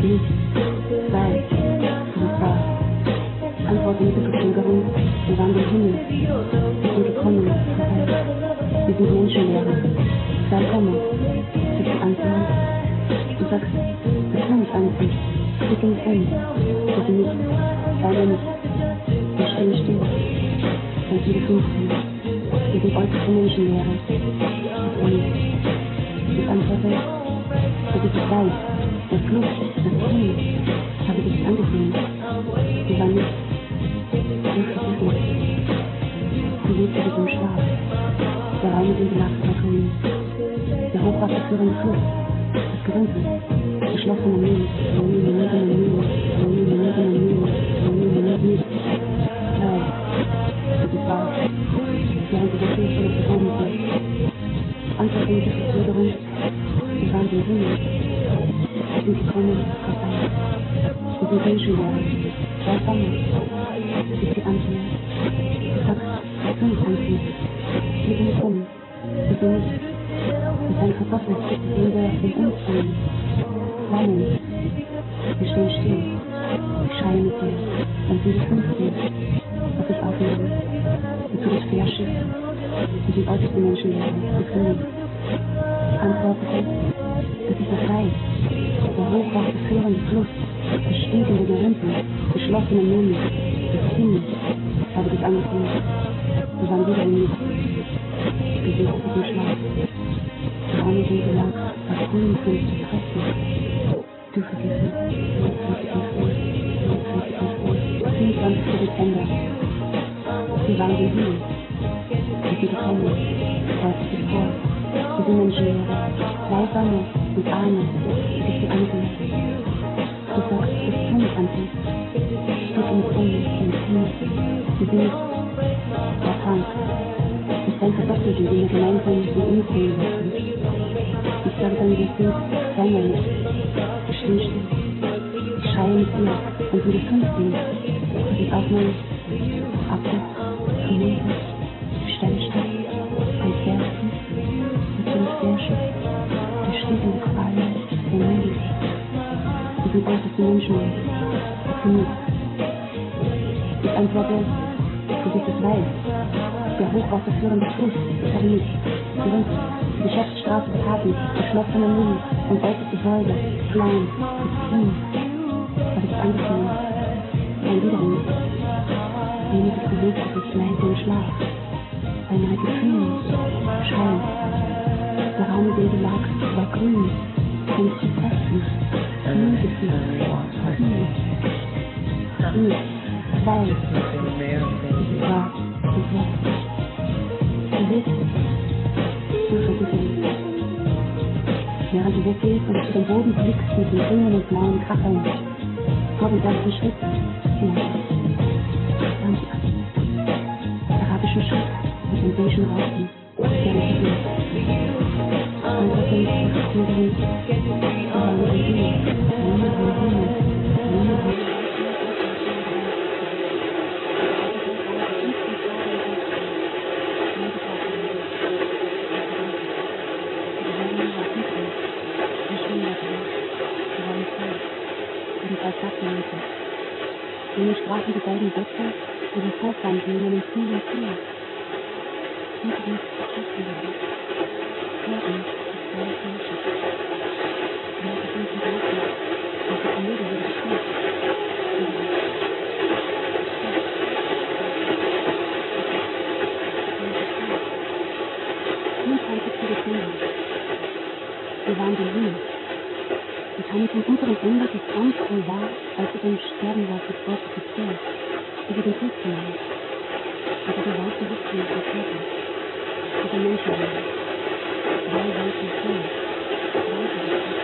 nicht, sei, du bist da. Antworte mit der Verzögerung, wir waren der Himmel, wir sind gekommen, vorbei. Wir sind Menschenlehrer, sei komme, schick die Antwort. Du sagst, das kann ich anziehen, schick mich um, bitte nicht, sei mir nicht, wir stehen still, und viele 15, wir sind äußerste Menschenlehrer, und ich antworte, dass ich es weiß, der Fluss, das Ziel, habe ich dich angesehen, wir waren nicht, du lebst dich im Schlaf, der Raum sind die Nachtbalkonen, der hochwasserführende Fluss, das Gerümpel, geschlossene Mühlen, nein, das ist wahr, während du der Kirche des Bodens bist, Antworten mit der Verzögerung, wir waren den Himmel, wir sind gekommen, vorbei, wir sind Menschenlehrer, zwei Sommer, ist die Antwort, du sagst, was soll ich anziehen, wir sind um, wir sind nicht, mit deinen Kartoffeln, sehen wir den Umfang, Flammen, wir stehen still, ich schreie mit dir, und diese 15, was ich aufnehme, und zu das Fährschiff, wir sind äußerste Menschenlehrer, wir fliehen, antwortete, dass ich das weiß, der hochwasserführende Fluss, das stinkende Gerümpel, geschlossene Mühlen, das Himmel, habe dich angesehen, wir waren wieder im Licht, bewegt sich im Schlaf, die Räume sind gelagert, das Grün sind zu fressen, du vergiss mich, 24. Dezember, wir waren den Himmel, wir sind gekommen, heute sich vor, wir sind Menschenlehrer, zwei Sonne und Arme, die dich ansehen. Du sagst, das kann ich anziehen. Stück uns um, im Knie. Wir sind nicht der Tank. Ich denke doppelt, wie wir gemeinsam in Umsehen lassen. Ich sage dann, wir sind Fänger. Ich stehe still. Ich schreie mit dir und würde 15. Und auf mein Abwärts, hinunter, Sternstadt, ein Fährchen, mit dem Fährschiff, der stinkende Qualen, der Nebel. Wir sind äußerste Menschen, für mich. Ich antworte, dass ich das weiß. Der hochwasserführende Fluss, das habe ich, Gerümpel, die Geschäftsstraße des Hafens, geschlossene Mühlen und äußerste Säule, klein, Christine, habe ich angesehen, ein Wiederum. Weniges bewegt sich leise im Schlaf, beinahe Gefühl, Schein, der Raum, in dem du lagst, war grün, und zu festen, Mühegefühl, Kühl, weiß, es war, und was, du willst, du vergisst, während du weggehst und zu dem Boden blickst mit den grünen und blauen Kacheln, vor dem ersten Schritt, hinaus. Arabischen Schritt mit den beigen Raupen, der mit dir. Antworten, Verzögerung, aber mit dem Himmel, Jene sprachen die beiden Götter über Vorfanden in den vielen Tieren. Hinter uns schaffen wir uns. Vor uns ist alles Menschen. Wir sind die Worte, und die Kollege wird gespielt. Wir waren die Himmel. Wir kamen von unserem Ende, das ganz voll war, als wir dem Sterben war, das Wort gezählt, über den Krieg hinaus, über die weiße Hüfte und Körper, über Menschenleben, zwei weiße Zähne, weiße Hüfte,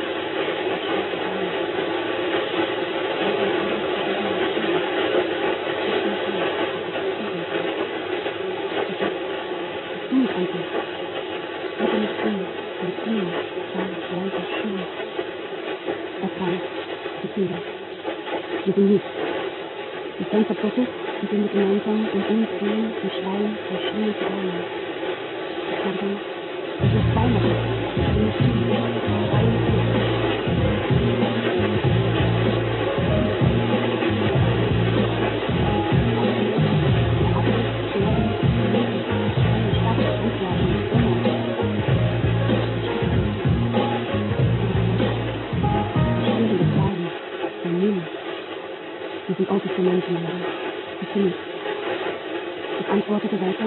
wir sind nicht. Die Fenster Gottes, die sind gemeinsam und umdrehen und schreien und schreien zu Räumen. Ich kann dann, das ist zweimal. Ich bin nicht Wir sind Orte für Menschen. Ich bin nicht. Ich antwortete weiter.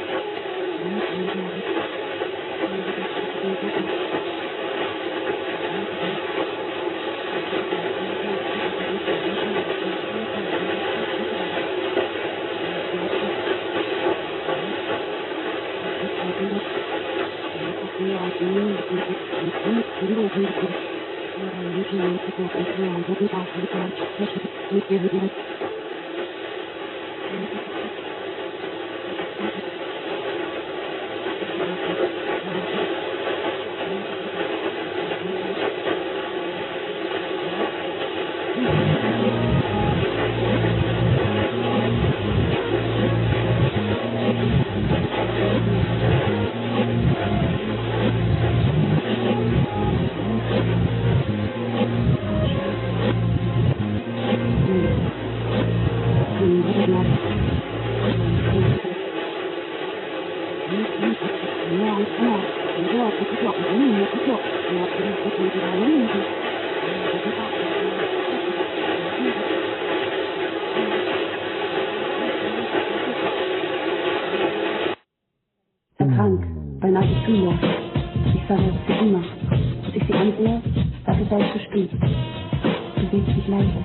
Krank, beinahe fühle. Ich sage für immer. Als ich sie ansehe, dafür sei ich bestimmt. Bewegt sich leise.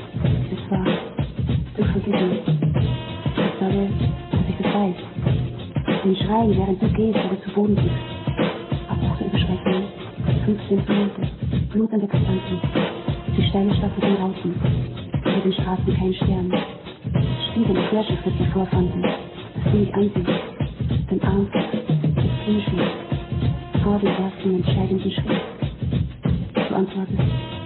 Es war zu vergessen. Ich sage, dass ich das weiß. Ein Schreien, während du gehst oder zu Boden liegst. Abbruch im Schrecken. 15 Minuten. Blutende Gedanken. Die steile Stadt mit den Rauten. Über den Straßen kein Stern. Stiege mit Fläschchen für sie vorfanden. Dass du mich ansiehst. Den Arm des Kindes vor dem ersten entscheidenden Schritt. Du antwortest,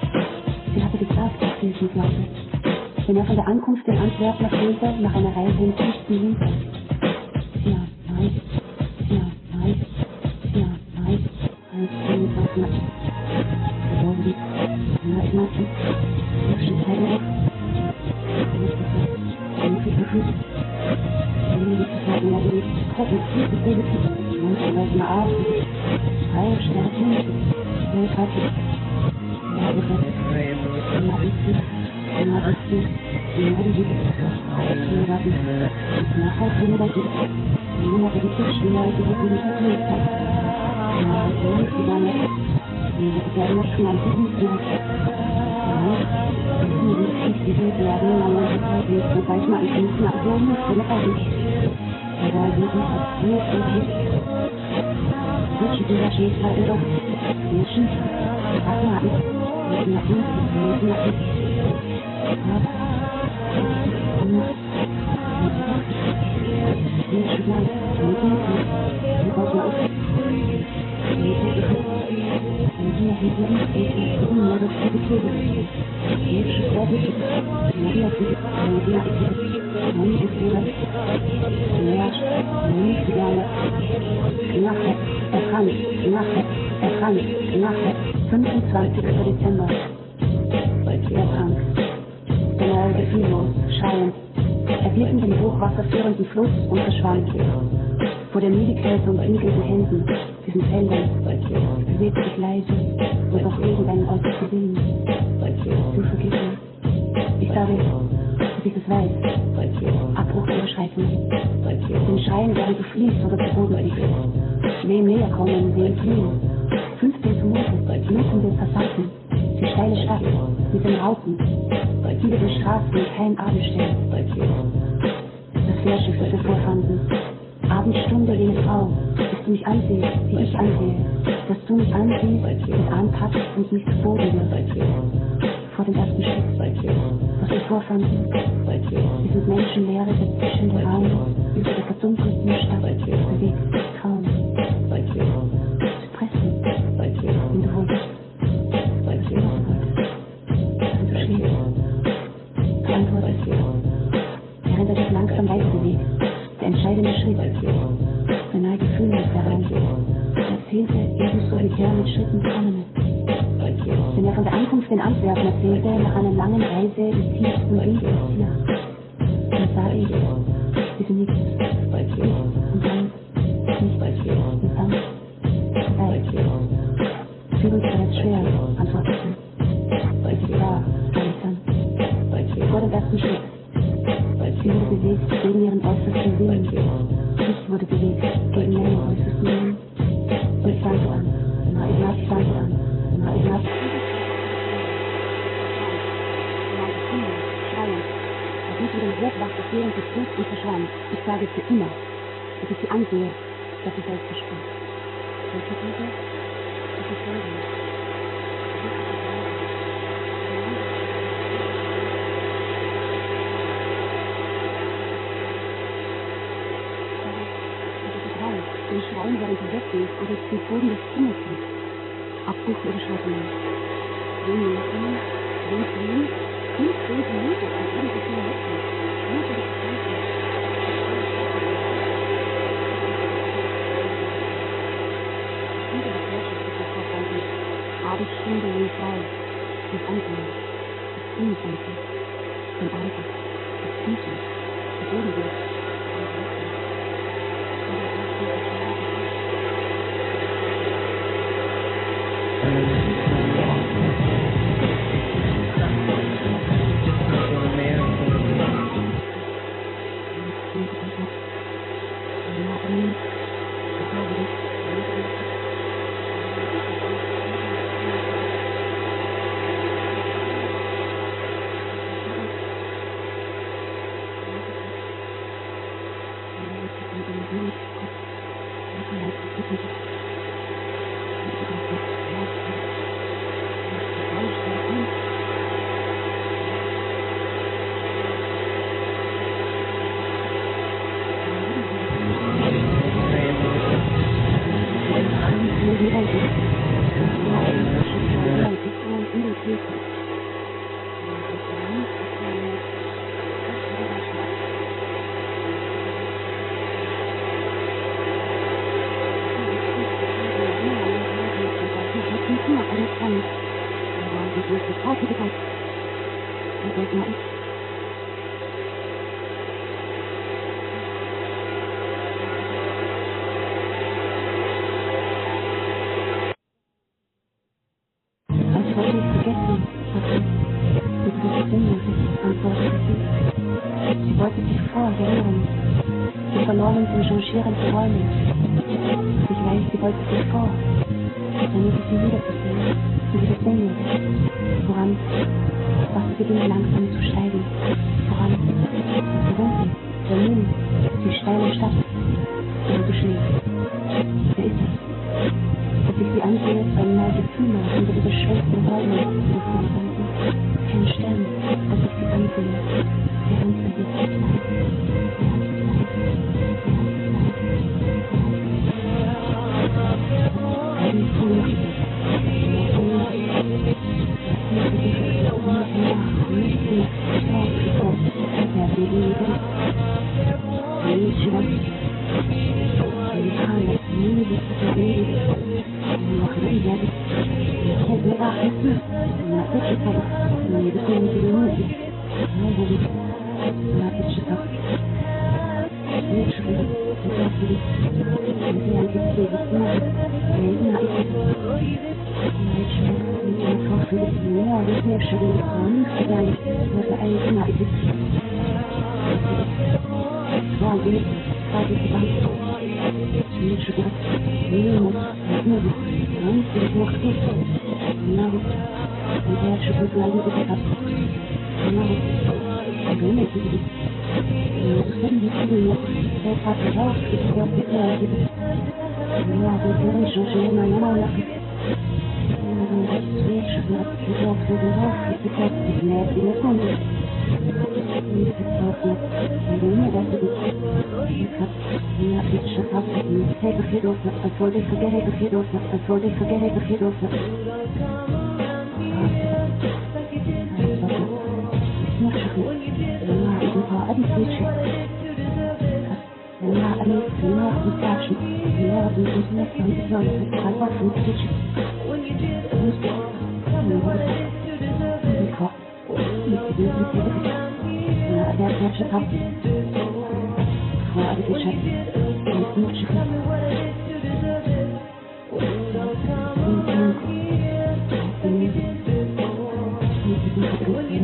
sie hatte gesagt, dass sie es nicht glaube. Wenn er von der Ankunft in Antwerpen erzählte, nach einer Reise im tiefsten Winter. Ja, nein, ja, nein, ja, nein, als du mit was machst. Verloren, ja, ich mach's nicht. Ich schon Zeit weg. Ich muss das nicht. Dezember. Sehr krank. Generell gefühllos, schreiend. Er blieb in den hochwasserführenden Fluss und verschwand. Vor der Müdigkeit und winkelnden Händen, diesen Feldern, bewegte sich leise und auch irgendeinen Ort zu sehen. Du vergiss mir. Ich sage, dass ich das weiß. Abbruch überschreiten. Den Schreien, während du fliehst oder zu Boden liegst. Wem näher kommen, wem fliehen. 15 Minuten, blutende Passanten. Die steile Stadt mit den Rauten. Über den Straßen kein Abendstern. Das Fläschchen, das wir vorfanden. Abendstunde, jene Frau, dass du mich ansiehst, wie ich ansehe. Dass du mich ansiehst, mit anpackst und mich zu Boden wirst. Vor dem ersten Schritt, was wir vorfanden. Wir sind menschenleere, dazwischende Raum, über der verdunkelten Stadt, bewegt, kaum. Zu pressen, wenn du wolltest. Was du immer wolltest. Wenn du schläfst. Du antwortest. Während er sich langsam weiter bewegt. Der entscheidende Schritt. Beinahe gefühllos daran. Er erzählte ebenso solitär mit Schritten voran. Wenn er von der Ankunft in Antwerpen erzählte, nach einer langen Reise des tiefsten Winters hier. Dann sah ich, wie du nichts. Und dann nichts. Und dann Fühlung bereits schwer, antwortete. Ich war, sag ich dann. Vor dem ersten ersten Schritt. Sie wurde bewegt gegen ihren äußersten Willen. Ich wurde bewegt gegen meinen äußersten Willen. Ich stand an. Ignaz stand an. Ignaz. Schreiend. Er blieb über den Hochwach des Während des Fuß und verschwand. Ich sage für immer, dass ich sie ansehe, dass sie selbst verspürt. Welche Liebe? Das ist Leben. Den Schreien, während sie weggeht oder den Boden des Zimmers liegt. Abbruch ihrer Schreibungen. Wen Minuten, wen Minuten, 15 Minuten, und dann ist sie weggeht. Nur für die Verzeihung. Über die Herrschaft ist das verstanden. Abendstunde junge Frau. Das Ansehen. Das Unbekannte. Von Arbeit. Das Tiefen. Der Bodenweg. Sie wollte sich vorhören. Sie verloren in changierende Räume. Ich weiß, sie wollte sich vor. Damit ich sie wiederzusehen. Sie wieder sehen würde. Voran, was beginnt langsam zu steigen. Voran, das Runde, der Mund, die steile Stadt. Ihre Geschläge. Wer ist es? Dass ich sie ansehe, ein neues Gefühl unter dieser schwächsten Räume, die vorhanden. Kein Stern, dass ich sie ansehe. Während sie sich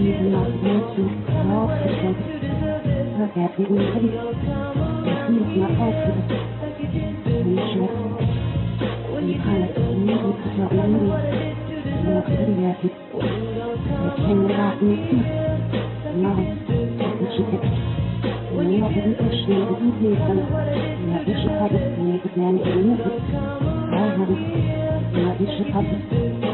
diesen Magneten herausgestellt. Er gegen den Krieg. Der Krieg nach aufgesetzt. Eine Schwester. Die Kalt, die Niedrig der Unruhe. Noch überwerfen. Der Kenneraten nicht mehr. Genau. Das ist ein Mehr den Verschnitt und Lesen. Ja, ich habe es mir gelernt, die Minute. Freiheit. Ja, ich habe es.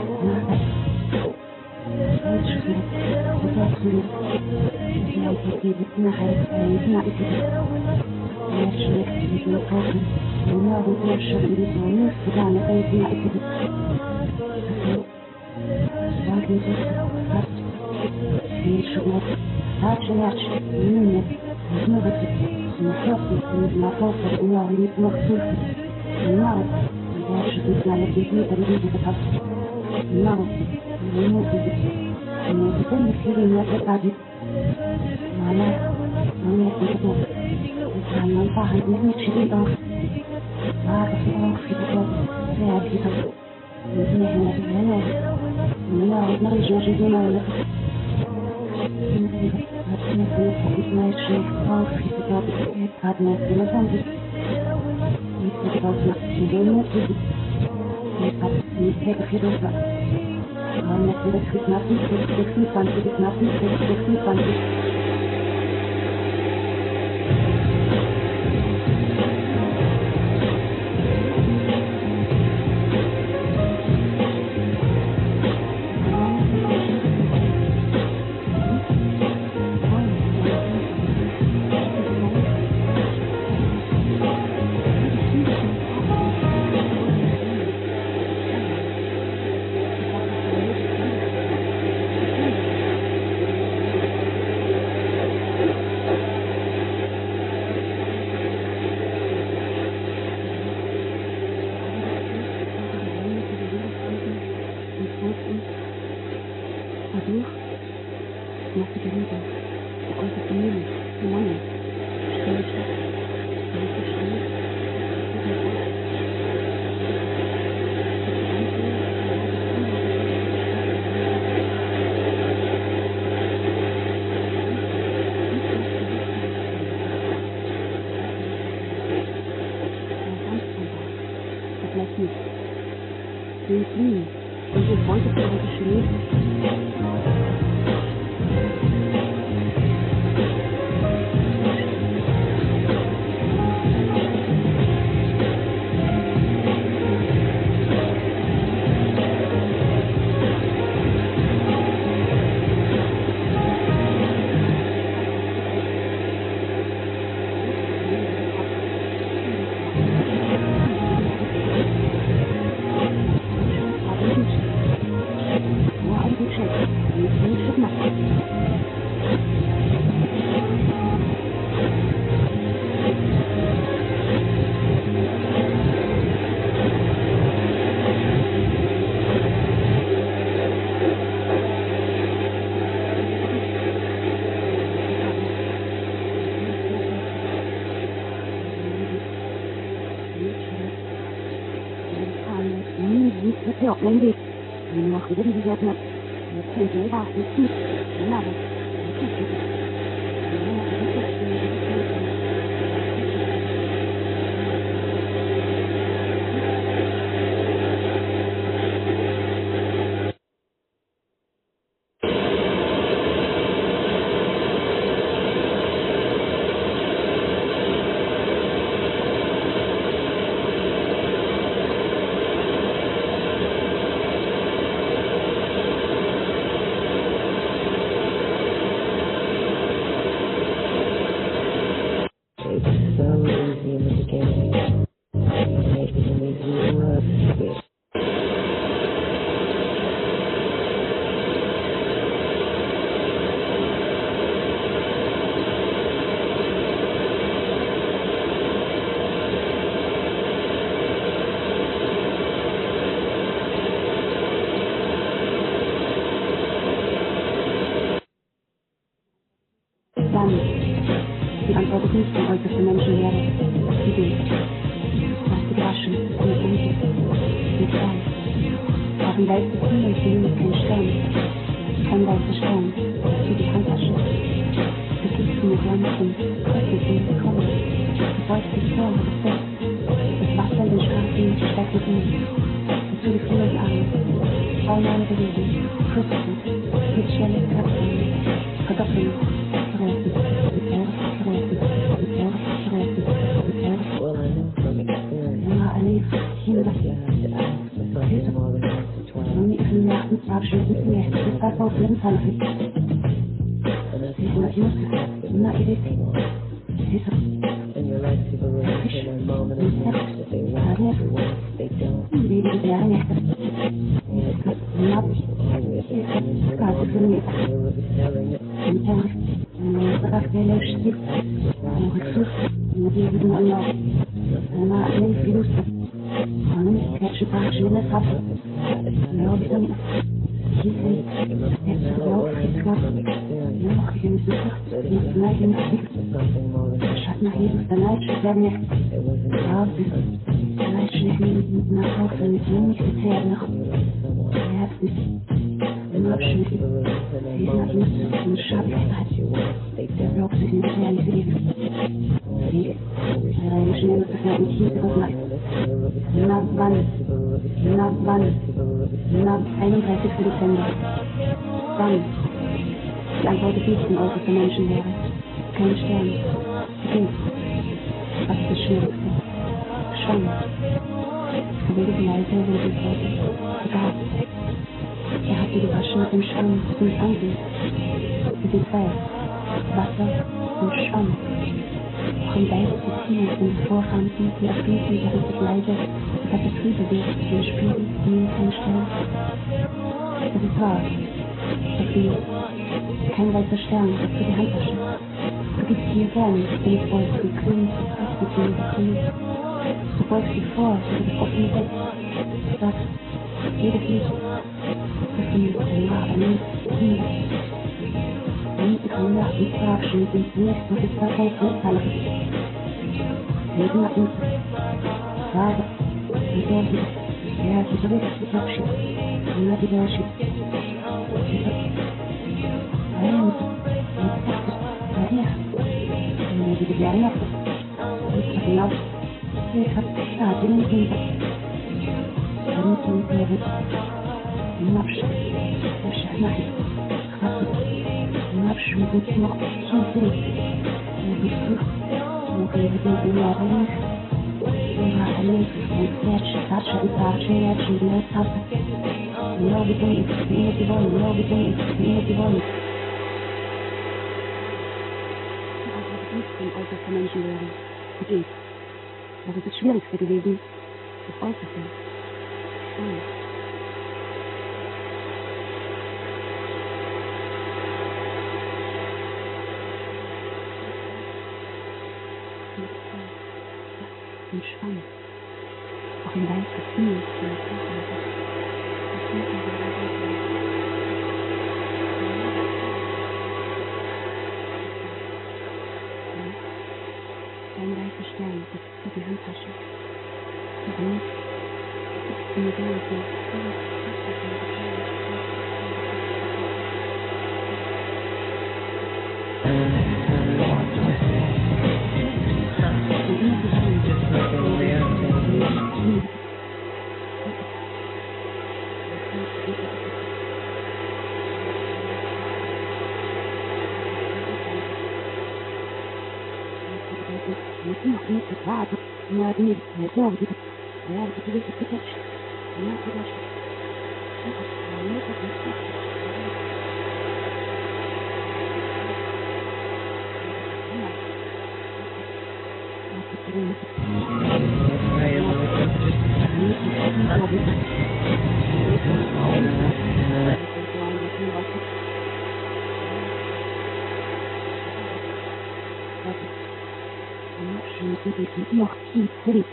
Falschschritt. Verwechseln. Ja, ich gebe Inhalt. Ja, ich gebe. Ja, schlecht, wie wir kaufen. Ja, und der Schritt in die Sonne. Ja, ich gebe. Ja, ich gebe. Sag mir das. Fast. Viel Schritt. Falsche Latsch. Minute. Смотрите, на фасаде у меня есть махсусы. Навык, дальше ты знали, где это видите, как навык, не может. Но теперь не сильно не отводит. Мама, мне это то. Это нам пахнет не через дом. А как он всегда реагирует. Не знаю, не знаю. Меня одна жизнь знаешь, что одна телефон есть. Если должна сидеть, не это фирма. А на телефон на Die Antwort ist nicht, weil das für Menschen wäre. Die Idee. Was gewaschen, mit Unten, mit Stein. Auf dem Welt des Himmels kein Stern. Kein weißer Stern. für die Handtasche. Du gibst mir Bäumchen, kostet mir Sekunden. Du beugst dich vor, das Bett. Das Wasser in den Straßen steigt mit mir. Dazu die vielen Arme. Baumeile bewegen, Früchten, mit schnelles Kratzen. Kartoffeln, Karotten, Well, I know from experience ja, Alif, hier that you have to ask for something more than once or twice. nun ist im Nachmittagsabschnitt mit mir, das war auf jeden Fall nicht. And that's Ich what you muss, have to na, ich something more. In your life, people will enter a moment of knowledge that they want to want, they don't. wie die Jahre, And it gets na, always opinions Karte für mich. they will be selling it. Im Tag, Rafael steht, Rückfluss, mit diesem Urlaub. Na, Alif, wie Lust. Und catch paar schöne Tasse. Ja, wie dann, hier sind, jetzt auch, jetzt gab, noch, ich bin sicher, jetzt gleich im Krieg. Something more than Schatten Jesus, der Leitsch, der mir, it wasn't ja, der Leitsch, mit nach Hause, mit ihm nicht gezählt noch. someone. Er hat sich im Abschnitt, People will enter a dieser moment of Jesus, knowledge im that Schatten, they want to want, they der don't. glaubt sich nicht realisieren. Die, schnell, das war nicht hier, das war, na, wann, 31. Dezember. Wann? Die Antwort ist nicht im Auge für Menschen wäre. Kein Stern. Kind. Was ist das Schwierigste? Schwanger. Verwirrt leise, wenn sie wollte. Egal. Er hat sie gewaschen mit dem Schwamm, den ich ansieht. Mit den zwei. Wasser und Schwamm. Auch im Geist des Ziels sind Vorfanden, die erfließen, während sich leise das Gefühl bewegt, den Spiegel, nie kein Stern. Es ist wahr. Sophie. Kein weißer Stern, das für die Handtasche. Du gibst dir gern, wenn ich wollte, du grün, du hast mit mir grün. Du beugst dich vor, über das offene Bett. Du sagst, jedes Lied. Sophie, ja, nie. Nie kann nach dem Verabschied und nicht, was ist da kein Anfall. Jeden hat uns. Frage. Und der geht. Ja, ich habe richtig Abschied. Na, die Abschied. Die Jahre. Ich habe hinaus. Ich habe da den Kind. Dann sind wir mit. Im Abschied. Ich schaue nach. Krass. Im Abschied wird noch viel Sinn. Wo bist du? Wo gehen wir den Jahre? Ja, alles. Und Quatsch, und Quatsch, und Tasse. Ja, wir können es wie immer wollen. Ja, wir können es wie immer wollen. Im Auge für Menschen wäre. Geht. Was ist das Schwierigste gewesen? Das Äußerste. Spannend. Und spannend. Auch im Geist des Himmels. Ein weißer Stern, das ist für die Handtasche. Und ist mir noch viel Krieg.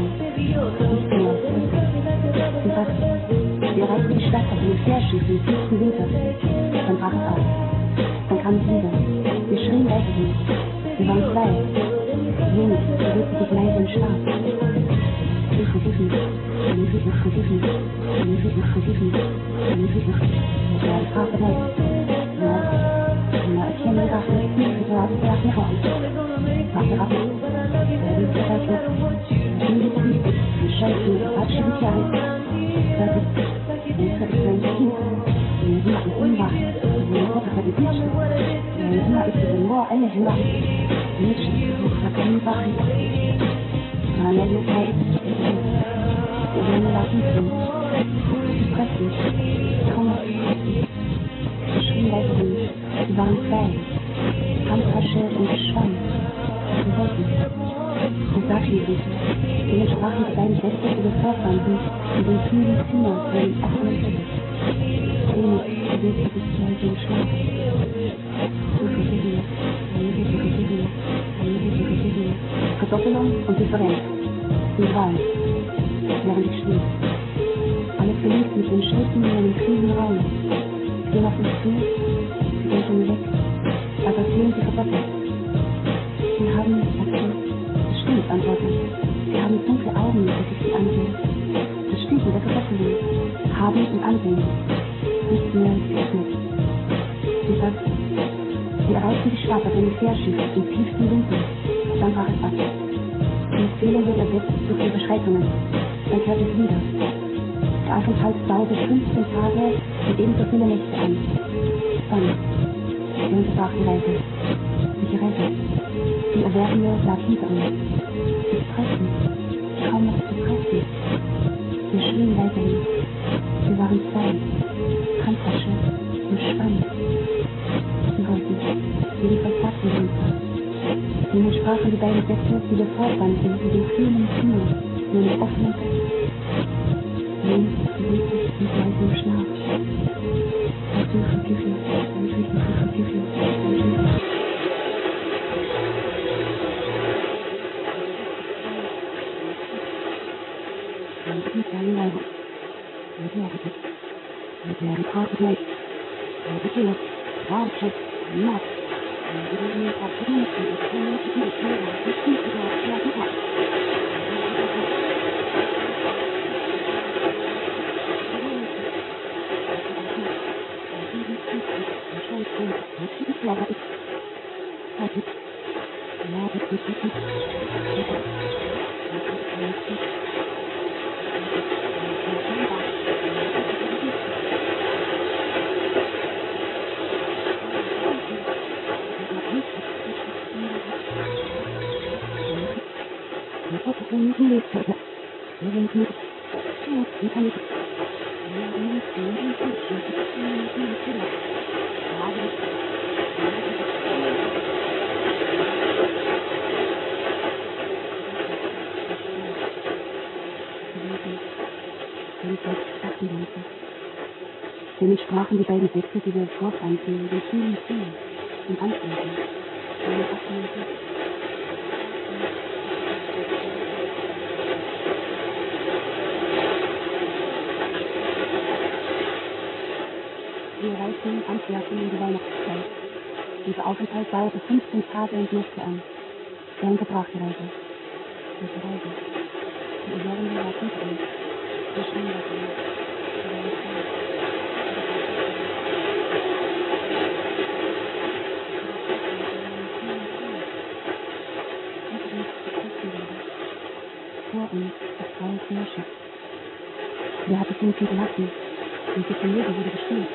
Nicht mehr, Sie sagten, wir erreichten die Stadt auf einem Fährschieß im tiefsten Winter. Dann brach es auf. Dann kam es wieder. Wir schrien weiterhin. Wir waren zwei. Wenig bewegte sich leise und stark. Wir vergessen. Wir vergessen. Wir vergessen. Wir werden Frau verletzt. Ja, ich kenne die Rache nicht. Ich habe die Rache nicht raus. Warte, Rache. Der Weg ist weit weg. Ich bin jetzt nicht. Ich scheiße, ich habe schon nicht alles. Das ist mein Kind. Wir machen Unwahr. Wir machen die Bitch. Wir ist es nur eine Hülle. Bitch, ich sag keine Wache. Man nennt es halt. Wir werden lassen sind. Sie pressen. Kaum noch sie schrien weiterhin. Sie waren zwei. Handtasche und Schwamm. Sie wollten. Sie sagten sich. Sie entsprachen die beiden Sätze über Vorfanden in den kühlen Zimmer vor dem offenen Bett. Wenig bewegte sich leise im Schlaf. Verdoppelung und Differenz. Die Wahl. Während ich schlief. Alles gelingt mit den Schritten in einem kühlen Raum. Ich gehe auf mich zu. Sie gehen von mir weg. Aber sehen Sie verdoppelt. Sie haben, das stimmt, antworte ich. Sie haben dunkle Augen, als ich sie ansehe. Das stimmt mit der Verdoppelung. Haben und ansehen. Nicht mehr geöffnet. Sie sagt, sie erreichten die Stadt auf einem Fährschiff im tiefsten Winter. Dann brach es ab. Die Erzählung wird ersetzt durch Überschreitungen. Dann kehrt es wieder. Der Aufenthalt dauerte 15 Tage und ebenso viele Nächte an. Dann unterbrach die Reise. Welche Reise? Die Auvergne lag hinter uns. Sie pressen. Kaum noch zu pressen. Wir schrien weiterhin. Wir waren zwei. Handtasche und Schwamm. Sie wollten. Jedenfalls sagten wir uns das. Nun sprachen die beiden Sätze, die wir fortwandten in den kühlen Zimmer, in einem offenen Bett. Nun bewegte sich mit leisem Schlaf. Hast du vergiftet? Ich will dich vergiftet. Mit deinen Augen. Mit der Partner. Mit der Partner. Ja. Damit sprachen die beiden Sätze, die wir fortfanden, in den kühlen Zimmer, im Anfang. Wir erreichten Antwerpen in die Weihnachtszeit. Dieser Aufenthalt dauerte 15 Tage und Nächte an. Er unterbrach die Reise. Welche Reise? Die Auvergne lag hinter uns. Wir schrien weiterhin. Vor uns das graue Fährschiff. Wer hat es uns hinterlassen? Und die Familie wurde gespielt.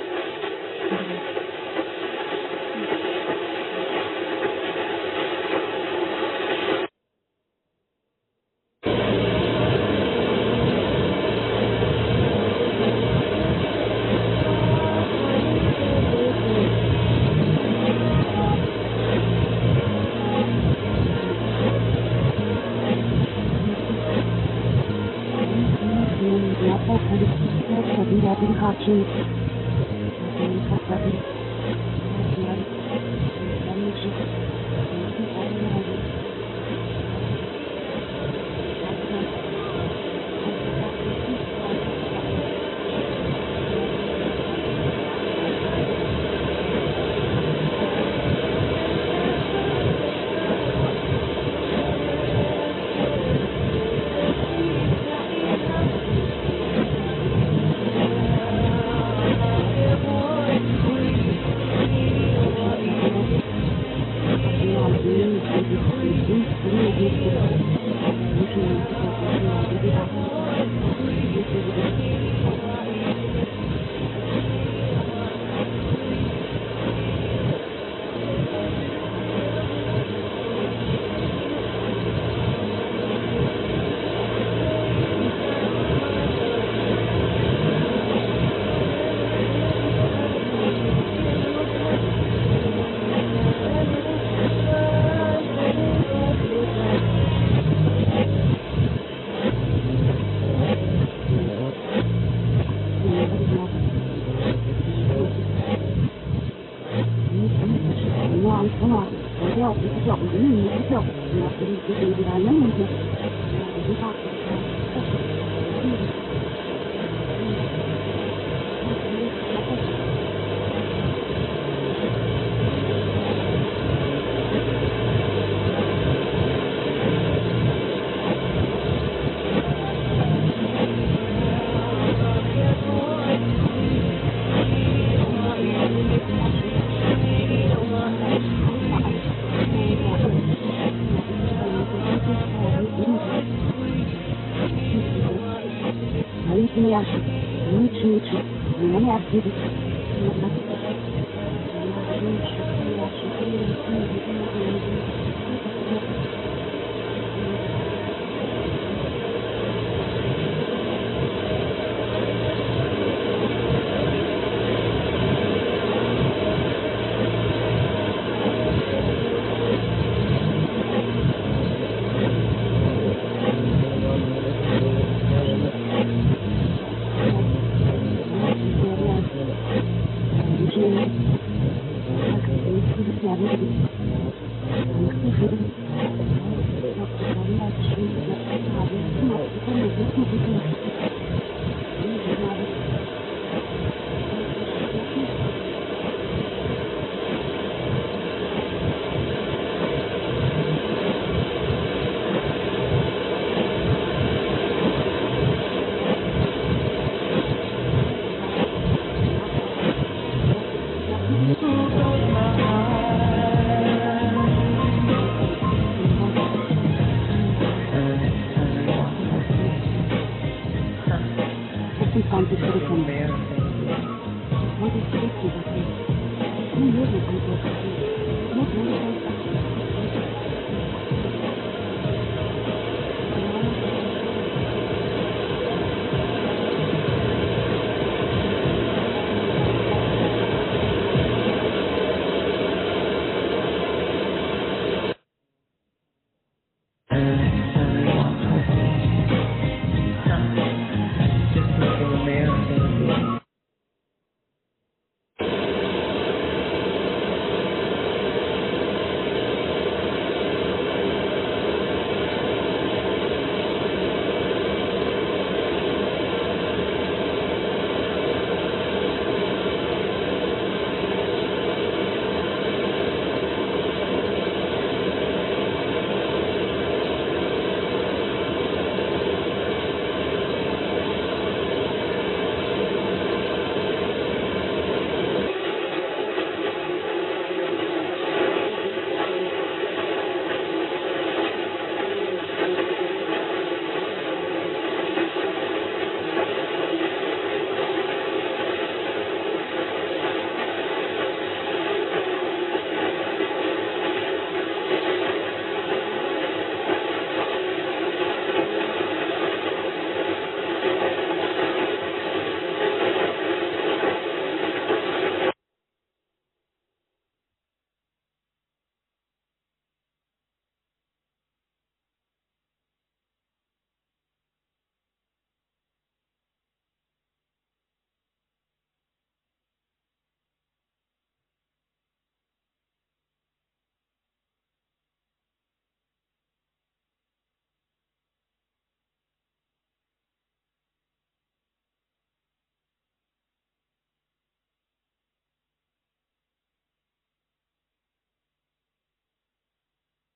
Embarrassing.